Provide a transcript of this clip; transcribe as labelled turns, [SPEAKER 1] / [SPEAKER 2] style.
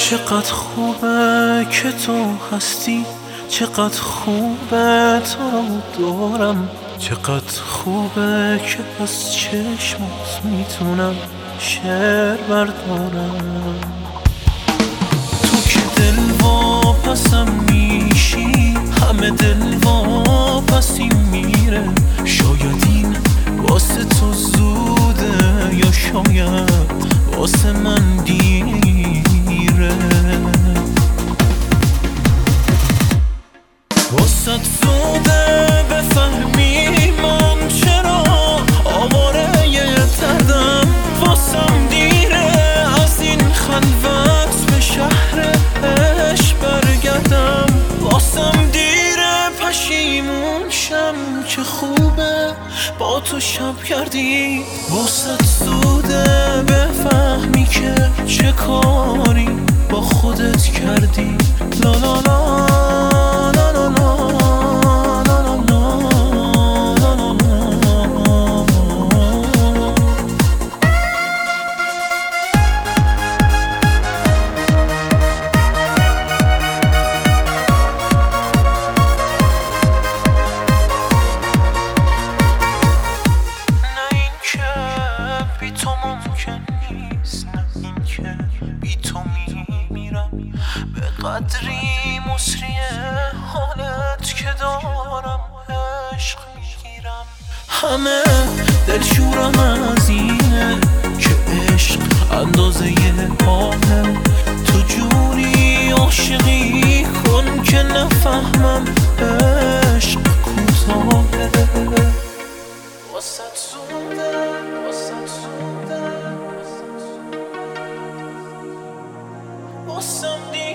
[SPEAKER 1] چقدر خوبه که تو هستی، چقدر خوبه تو رو دارم، چقدر خوبه که از چشمات میتونم شعر بردارم. تو که دل واپسم میشی، همه دل واپسی میره. شاید این واسه تو زوده یا شاید واسه من دیره. واسه زوده بفهمی من چرا آواره دردم، واسم دیره از این خلوت به شهر عشق برگردم. واسم دیره پشیمون شم که خوبه با تو شب کردی. واسه زوده بفهمی که چه کاری با خودت کردی. لا لا لا بی تو میمیرم، به قدری مصریه حالت که دارم عشق میگیرم. همه دلشورم از اینه که عشق اندازه حاله. تو جوری عاشقی کن که نفهمم عشق کوتاهه. واسه زوده واسم